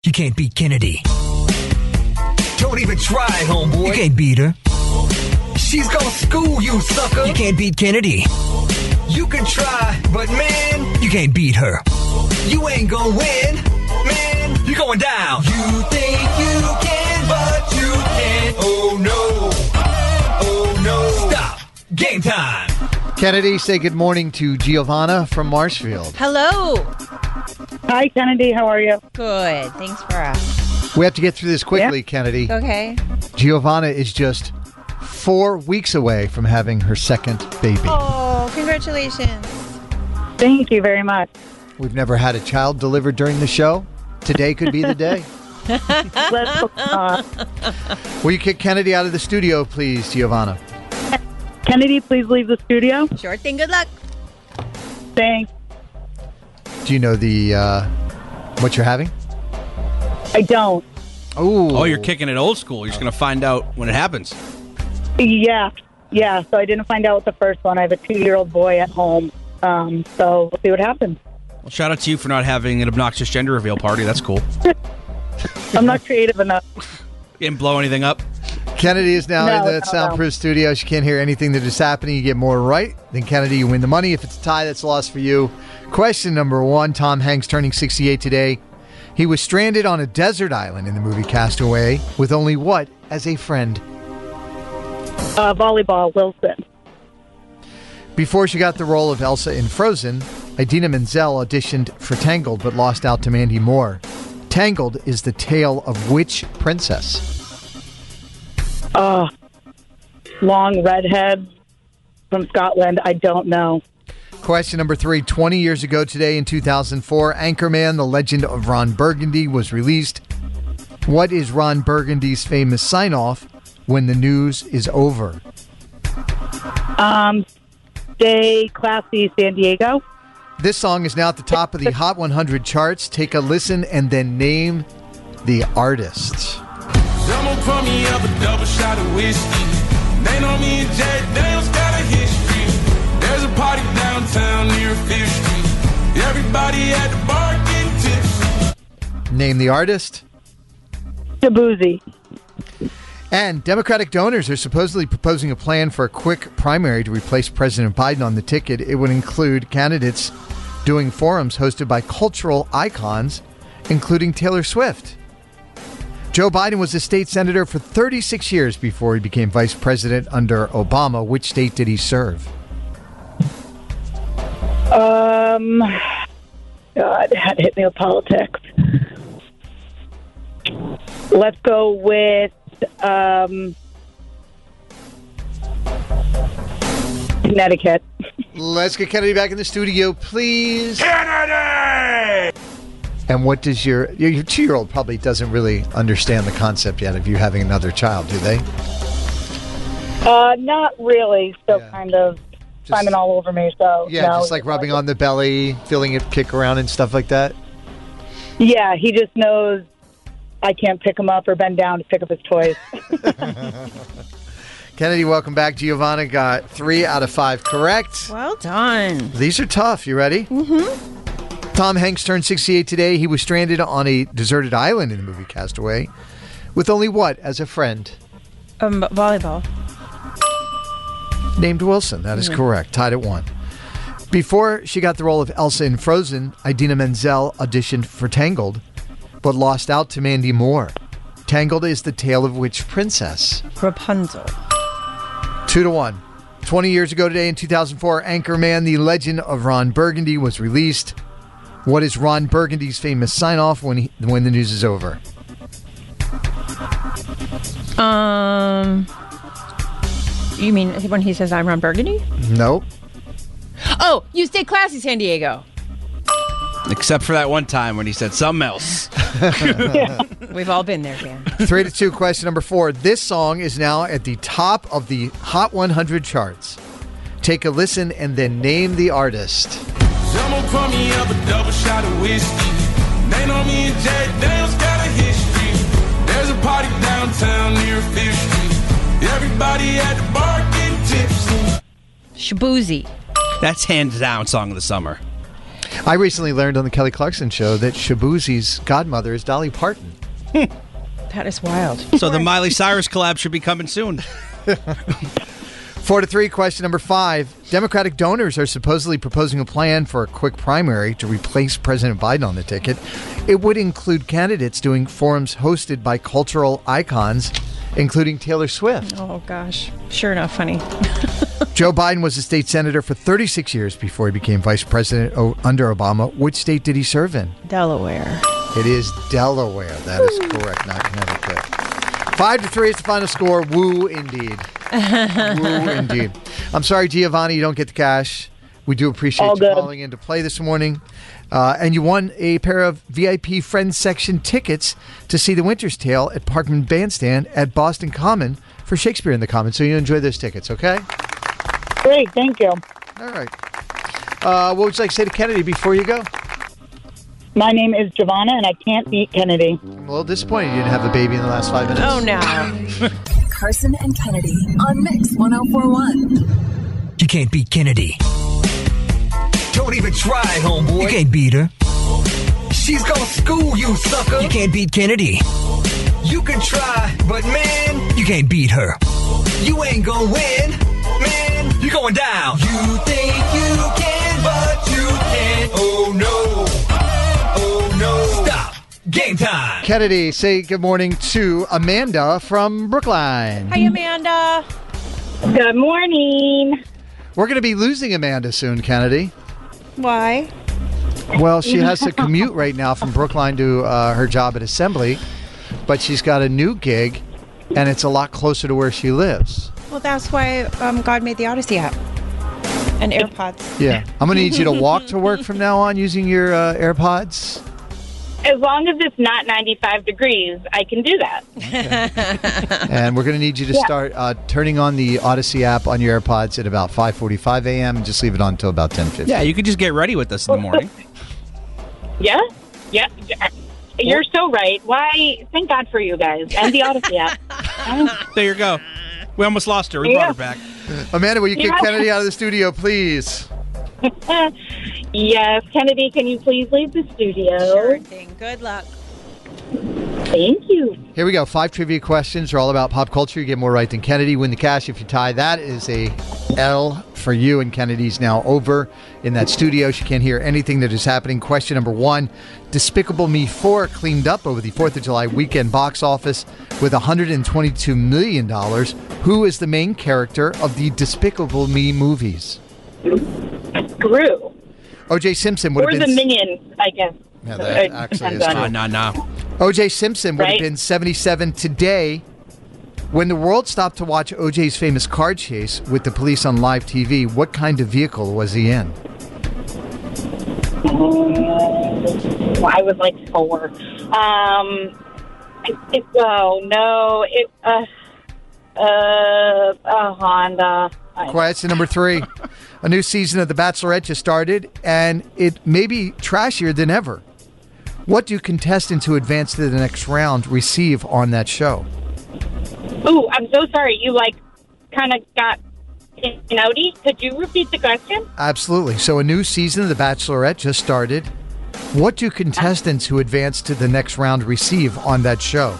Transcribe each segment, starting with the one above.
You can't beat Kennedy. Don't even try, homeboy. You can't beat her. She's gonna school you, sucker. You can't beat Kennedy. You can try, but man, you can't beat her. You ain't gonna win, man. You're going down. You think you can, but you can't. Oh no. Oh no. Stop. Game time. Kennedy, say good morning to Giovanna from Marshfield. Hello. Hi, Kennedy. How are you? Good. Thanks for asking. We have to get through this quickly, Kennedy. Okay. Giovanna is just 4 weeks away from having her second baby. Oh, congratulations. Thank you very much. We've never had a child delivered during the show. Today could be the day. Let's hope not. Will you kick Kennedy out of the studio, please, Giovanna? Kennedy, please leave the studio. Sure thing. Good luck. Thanks. Do you know the what you're having? I don't. Oh, you're kicking it old school. You're just going to find out when it happens. Yeah. So I didn't find out with the first one. I have a 2-year-old boy at home. So we'll see what happens. Well, shout out to you for not having an obnoxious gender reveal party. That's cool. I'm not creative enough. You didn't blow anything up? Kennedy is now in the soundproof studio. She can't hear anything that is happening. You get more right than Kennedy. You win the money. If it's a tie, that's a loss for you. Question number 1. Tom Hanks turning 68 today. He was stranded on a desert island in the movie Castaway with only what as a friend? Volleyball, Wilson. Before she got the role of Elsa in Frozen, Idina Menzel auditioned for Tangled but lost out to Mandy Moore. Tangled is the tale of which princess? Long redhead from Scotland. I don't know. Question number 3. 20 years ago today in 2004, Anchorman, The Legend of Ron Burgundy was released. What is Ron Burgundy's famous sign-off when the news is over? Stay classy, San Diego. This song is now at the top of the Hot 100 charts. Take a listen and then name the artist. Someone pour me up a double shot of whiskey. They know me and Jack Daniels got a history. There's a party downtown near 5th Street. Everybody at the bar getting tipsy. Name the artist. Shabuzi. And Democratic donors are supposedly proposing a plan for a quick primary to replace President Biden on the ticket. It would include candidates doing forums hosted by cultural icons, including Taylor Swift. Joe Biden was a state senator for 36 years before he became vice president under Obama. Which state did he serve? God, had hit me with politics. Let's go with Connecticut. Let's get Kennedy back in the studio, please. Kennedy! And what does your 2-year-old probably doesn't really understand the concept yet of you having another child, do they? Not really. Still kind of climbing all over me. So Yeah, no, just like rubbing on the belly, feeling it kick around and stuff like that. Yeah, he just knows I can't pick him up or bend down to pick up his toys. Kennedy, welcome back. Giovanna got 3 out of 5 correct. Well done. These are tough. You ready? Mm-hmm. Tom Hanks turned 68 today. He was stranded on a deserted island in the movie Castaway with only what as a friend? Volleyball. Named Wilson. That is correct. Tied at 1. Before she got the role of Elsa in Frozen, Idina Menzel auditioned for Tangled, but lost out to Mandy Moore. Tangled is the tale of which princess? Rapunzel. 2-1. 20 years ago today in 2004, Anchorman, The Legend of Ron Burgundy was released. What is Ron Burgundy's famous sign-off when the news is over? You mean when he says I'm Ron Burgundy? Nope. Oh, you stay classy, San Diego. Except for that one time when he said something else. We've all been there, Dan. 3-2. Question number 4. This song is now at the top of the Hot 100 charts. Take a listen and then name the artist. Someone pour me up a double shot of whiskey. They know me and Jack Daniels got a history. There's a party downtown near 5th Street. Everybody at the bar getting tipsy. Shabuzi. That's hands down song of the summer. I recently learned on the Kelly Clarkson show that Shabuzi's godmother is Dolly Parton. That is wild. So the Miley Cyrus collab should be coming soon. 4-3, question number 5. Democratic donors are supposedly proposing a plan for a quick primary to replace President Biden on the ticket. It would include candidates doing forums hosted by cultural icons, including Taylor Swift. Oh, gosh. Sure enough, funny. Joe Biden was a state senator for 36 years before he became vice president under Obama. Which state did he serve in? Delaware. It is Delaware. That is correct, not Connecticut. 5-3 is the final score. Woo, indeed. Woo, indeed. I'm sorry, Giovanni, you don't get the cash. We do appreciate All you good. calling in to play this morning. And you won a pair of VIP Friends Section tickets to see The Winter's Tale at Parkman Bandstand at Boston Common for Shakespeare in the Commons. So you enjoy those tickets, okay? Great, thank you. All right. What would you like to say to Kennedy before you go? My name is Giovanna, and I can't beat Kennedy. I'm a little disappointed you didn't have a baby in the last 5 minutes. Oh, no. Carson and Kennedy on Mix 104.1. You can't beat Kennedy. Don't even try, homeboy. You can't beat her. She's gonna school you, sucker. You can't beat Kennedy. You can try, but man, you can't beat her. You ain't gonna win, man. You're going down. You think you can, but you can't. Oh no. Oh no. Stop. Game time. Kennedy, say good morning to Amanda from Brookline. Hi, Amanda. Good morning. We're going to be losing Amanda soon, Kennedy. Why? Well, she has to commute right now from Brookline to her job at Assembly, but she's got a new gig, and it's a lot closer to where she lives. Well, that's why God made the Odyssey app and AirPods. Yeah. I'm going to need you to walk to work from now on using your AirPods. As long as it's not 95 degrees, I can do that. And we're going to need you to start turning on the Odyssey app on your AirPods at about 5:45 a.m. and just leave it on until about 10:50. Yeah, you could just get ready with us in the morning. Yeah? Yeah. You're so right. Why? Thank God for you guys and the Odyssey app. There you go. We almost lost her. We brought her back. Amanda, will you kick Kennedy out of the studio, please? Yes. Kennedy, can you please leave the studio? Sure thing. Good luck. Thank you. Here we go. 5 trivia questions are all about pop culture. You get more right than Kennedy. Win the cash. If you tie, that is a L for you. And Kennedy's now over in that studio. She can't hear anything that is happening. Question number 1. Despicable Me 4 cleaned up over the 4th of July weekend box office with $122 million. Who is the main character of the Despicable Me movies? Gru. O.J. Simpson would Or have the been... Minions, I guess. Yeah, that actually is true. No. O.J. Simpson would have Right? been 77 today. When the world stopped to watch O.J.'s famous car chase with the police on live TV, what kind of vehicle was he in? I was like 4. A Honda. Question number 3. A new season of The Bachelorette just started, and it may be trashier than ever. What do contestants who advance to the next round receive on that show? Ooh, I'm so sorry. You kind of got in and outy. Could you repeat the question? Absolutely. So a new season of The Bachelorette just started. What do contestants who advance to the next round receive on that show?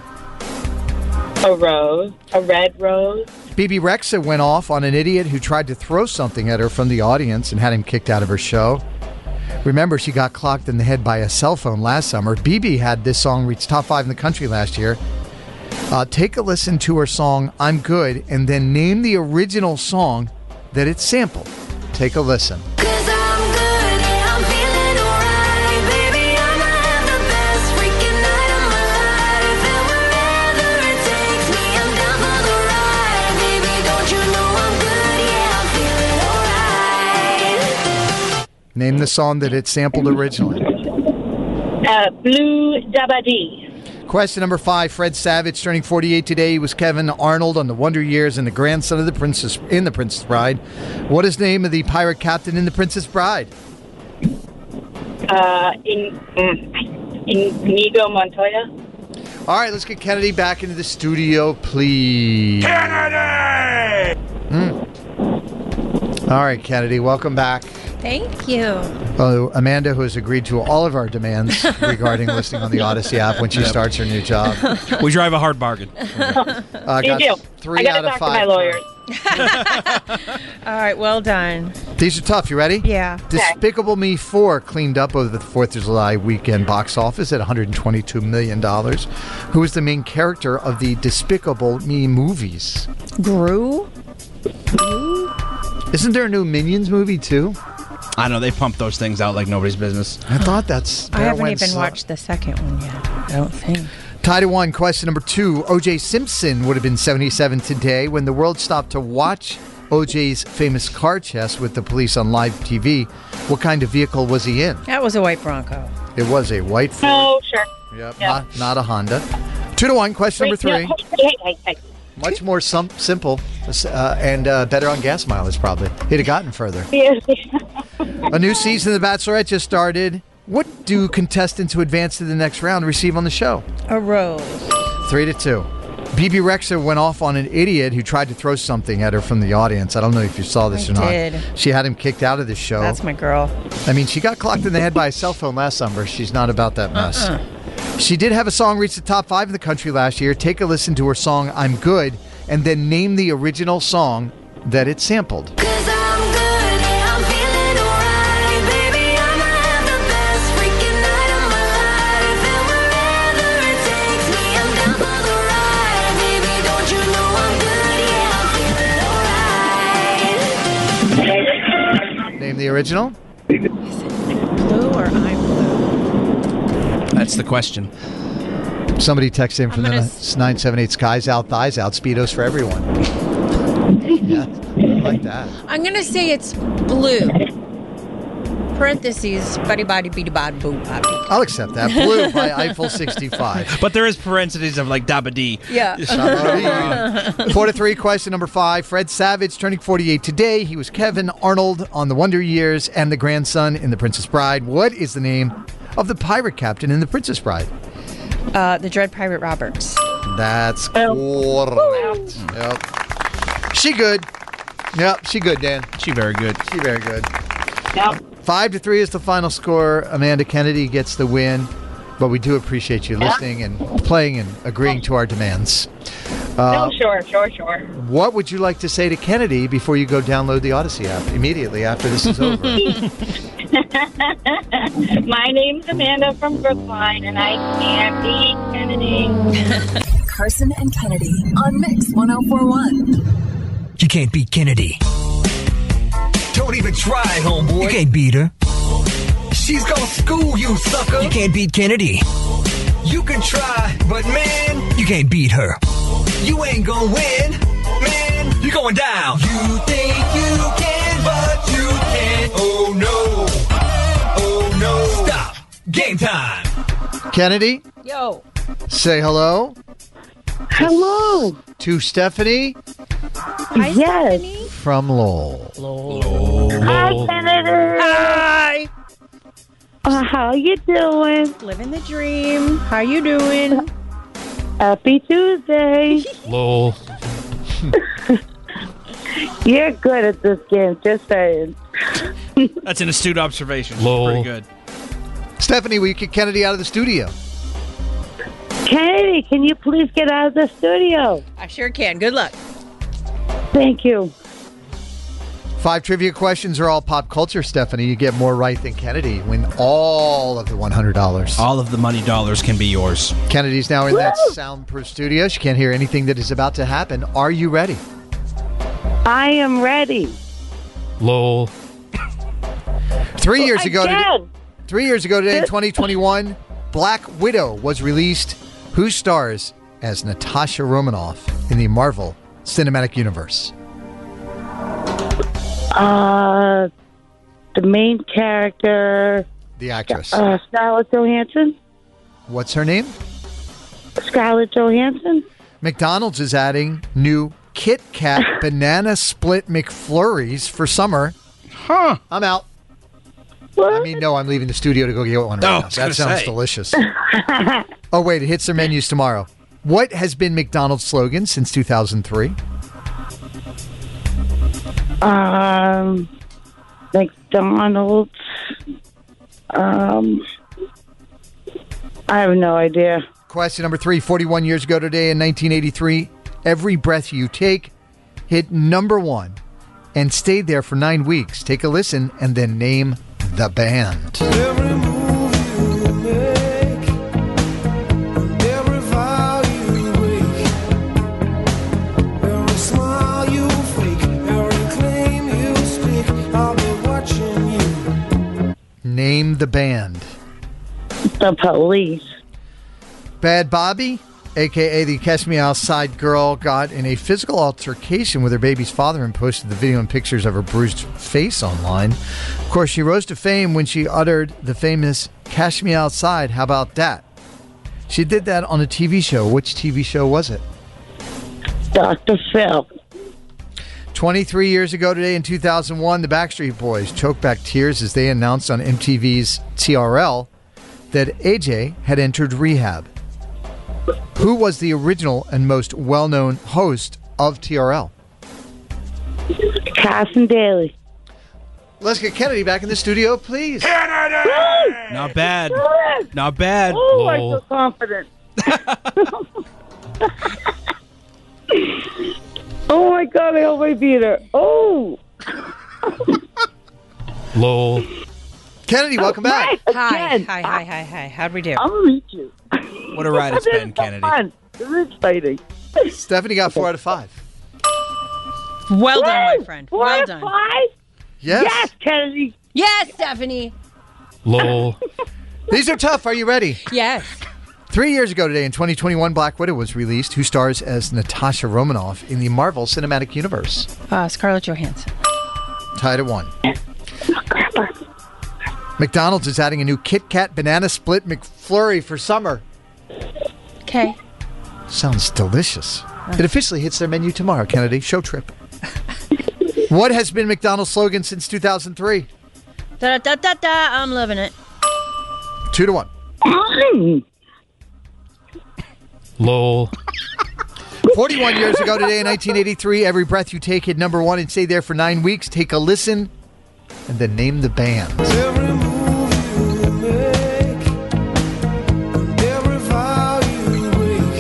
A rose. A red rose. Bebe Rexha went off on an idiot who tried to throw something at her from the audience and had him kicked out of her show. Remember, she got clocked in the head by a cell phone last summer. Bebe had this song reach top 5 in the country last year. Take a listen to her song, I'm Good, and then name the original song that it sampled. Take a listen. Name the song that it sampled originally. Blue Dabba-Dee. Question number 5. Fred Savage turning 48 today. He was Kevin Arnold on The Wonder Years and the grandson of the Princess Bride. What is the name of the pirate captain in The Princess Bride? Inigo Montoya. All right, let's get Kennedy back into the studio, please. Kennedy! All right, Kennedy, welcome back. Thank you. Amanda, who has agreed to all of our demands regarding listening on the Odyssey app when she starts her new job. We drive a hard bargain. You do. 3 I got out to of talk 5. to my lawyers. All right, well done. These are tough. You ready? Yeah. Despicable Me 4 cleaned up over the 4th of July weekend box office at $122 million. Who is the main character of the Despicable Me movies? Gru? Isn't there a new Minions movie, too? I know, they pump those things out like nobody's business. I thought that's... I haven't even watched the second one yet, I don't think. Tied to 1. Question number 2. O.J. Simpson would have been 77 today when the world stopped to watch O.J.'s famous car chase with the police on live TV. What kind of vehicle was he in? That was a white Bronco. It was a white Ford. Oh, sure. Yep, Yeah. not a Honda. 2 to 1. Question number 3. Hey. Much more simple and better on gas mileage, probably. He'd have gotten further. A new season of The Bachelorette just started. What do contestants who advance to the next round receive on the show? A rose. 3 to 2. BB Rexha went off on an idiot who tried to throw something at her from the audience. I don't know if you saw this I or not. did. She had him kicked out of the show. That's my girl. I mean, she got clocked in the head by a cell phone last summer. She's not about that mess. She did have a song reach the top 5 in the country last year. Take a listen to her song, I'm Good, and then name the original song that it sampled. Name the original? Blue or I'm blue? That's the question. Somebody texted in from the 978 Skies Out, Thighs Out, Speedos for everyone. Yeah, I like that. I'm going to say it's blue. Parentheses, buddy body beady bod boo body. I'll accept that. Blue by Eiffel 65. But there is parentheses of like Dabba D. Yeah. 4 to 3. Question number 5. Fred Savage turning 48 today. He was Kevin Arnold on The Wonder Years and the grandson in The Princess Bride. What is the name of the pirate captain in The Princess Bride? The Dread Pirate Roberts. That's correct. Yep. She good. Yep, she good, Dan. She very good. She very good. Yep. 5 to 3 is the final score. Amanda Kennedy gets the win, but we do appreciate you listening and playing and agreeing to our demands. No, sure. What would you like to say to Kennedy before you go download the Odyssey app immediately after this is over? My name's Amanda from Brookline, and I can't beat Kennedy. Carson and Kennedy on Mix 1041. You can't beat Kennedy. Don't even try, homeboy. You can't beat her. She's gonna school you, sucker. You can't beat Kennedy. You can try, but man, you can't beat her. You ain't gonna win, man. You're going down. You think you can, but you can't. Oh no. Oh no. Stop. Game time. Kennedy, Yo. say hello Hello. to Stephanie Hi, Yes. Stephanie. from Lowell. Hi, Senator. Hi. How you doing? Living the dream. How you doing? Happy Tuesday. Lol. You're good at this game, just saying. That's an astute observation. Lol. Pretty good. Stephanie, will you kick Kennedy out of the studio? Kennedy, can you please get out of the studio? I sure can. Good luck. Thank you. 5 trivia questions are all pop culture, Stephanie. You get more right than Kennedy. Win all of the $100. All of the money dollars can be yours. Kennedy's now in that soundproof studio. She can't hear anything that is about to happen. Are you ready? I am ready. Lol. 3 years ago Again. 3 years ago today, in 2021, Black Widow was released. Who stars as Natasha Romanoff in the Marvel Cinematic Universe? The main character, The actress. Scarlett Johansson. What's her name? Scarlett Johansson. McDonald's is adding new Kit Kat Banana Split McFlurries for summer. Huh. I'm out. What? I mean, no, I'm leaving the studio to go get one right Oh, now. I was gonna That sounds say. delicious. Oh, wait, it hits their menus tomorrow. What has been McDonald's slogan since 2003? McDonald's. I have no idea. Question number 3. 41 years ago today in 1983, Every Breath You Take hit number 1 and stayed there for 9 weeks. Take a listen and then name the band. Every move you make, every vow you break, every smile you fake, every claim you speak, I'll be watching you. Name the band. The Police. Bad Bobby, a.k.a. the Catch Me Outside girl, got in a physical altercation with her baby's father and posted the video and pictures of her bruised face online. Of course, she rose to fame when she uttered the famous Catch Me Outside, how about that? She did that on a TV show. Which TV show was it? Dr. Phil. 23 years ago today in 2001, the Backstreet Boys choked back tears as they announced on MTV's TRL that AJ had entered rehab. Who was the original and most well-known host of TRL? Carson Daly. Let's get Kennedy back in the studio, please. Not bad. Not bad. Oh, I'm so confident. Oh my God, I hope I beat her. Oh. Lol. Kennedy, welcome back. Hi. How'd we do? I'm going to meet you. What a ride it's been, Kennedy. Fun. This is exciting. Stephanie got 4 out of 5. Well done, my friend. Four Well out of done. 5? Yes. Yes, Kennedy. Yes, Stephanie. Lol. These are tough. Are you ready? Yes. 3 years ago today in 2021, Black Widow was released, who stars as Natasha Romanoff in the Marvel Cinematic Universe. Scarlett Johansson. Tied at 1. McDonald's is adding a new Kit Kat Banana Split McFlurry for summer. Okay. Sounds delicious. It officially hits their menu tomorrow, Kennedy. Show trip. What has been McDonald's slogan since 2003? Da-da-da-da-da. I'm loving it. 2 to 1. Lol. 41 years ago today in 1983, Every Breath You Take hit number 1 and stayed there for 9 weeks. Take a listen and then name the band. Every move you make, every vow you break,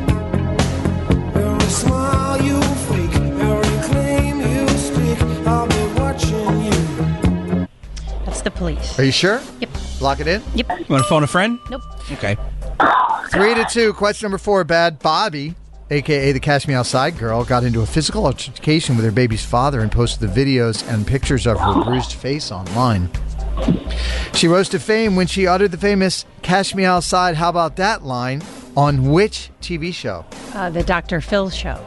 every smile you fake, every claim you speak, I'll be watching you. That's the Police. Are you sure? Yep. Lock it in. Yep. You want to phone a friend? Nope. Okay. 3 to 2. Question number 4. Bad Bobby, a.k.a. the Catch Me Outside girl, got into a physical altercation with her baby's father and posted the videos and pictures of her bruised face online. She rose to fame when she uttered the famous Catch Me Outside, how about that line on which TV show? The Dr. Phil show.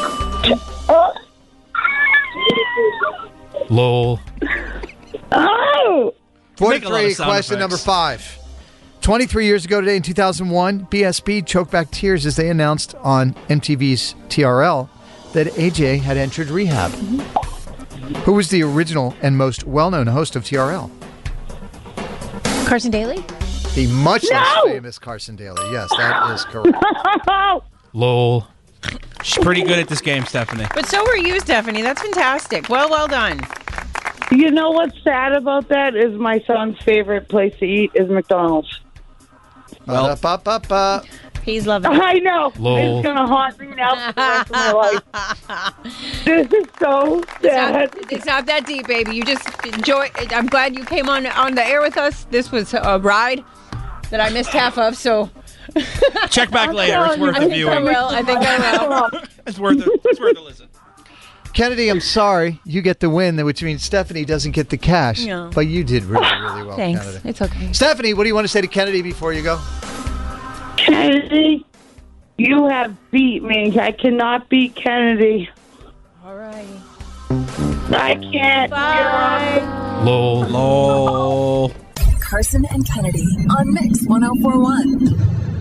Lol. Oh. Make a lot 43. of sound Question effects. number 5. 23 years ago today in 2001, BSB choked back tears as they announced on MTV's TRL that AJ had entered rehab. Who was the original and most well-known host of TRL? Carson Daly? The much less famous Carson Daly. Yes, that is correct. Lol. She's pretty good at this game, Stephanie. But so were you, Stephanie. That's fantastic. Well done. You know what's sad about that is my son's favorite place to eat is McDonald's. Well- Ba-da-ba-ba-ba. He's loving it. I know. Lol. It's going to haunt me now for the rest of my life. This is so sad. It's not that deep, baby. You just enjoy. I'm glad you came on the air with us. This was a ride that I missed half of, so Check back later. It's worth I the think I viewing. will. I think I will. It's worth it. It's worth a listen. Kennedy, I'm sorry. You get the win, which means Stephanie doesn't get the cash. No. But you did really, really well, Thanks. Kennedy. It's okay. Stephanie, what do you want to say to Kennedy before you go? Kennedy, you have beat me. I cannot beat Kennedy. All right. I can't. Bye. Lol. Carson and Kennedy on Mix 1041.